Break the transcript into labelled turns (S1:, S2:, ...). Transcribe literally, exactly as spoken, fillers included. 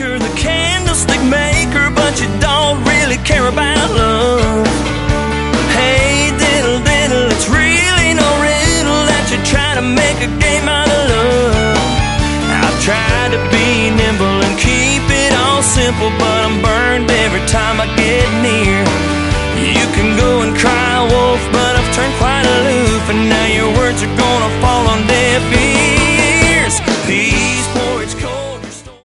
S1: baker, the candlestick maker, but you don't really care about love. Hey, diddle diddle, it's really no riddle that you try to make a game out of love. I've tried to be nimble and keep it all simple, but I'm burned every time I get near. You can go and cry wolf, but I've turned quite aloof, and now your words are gonna fall on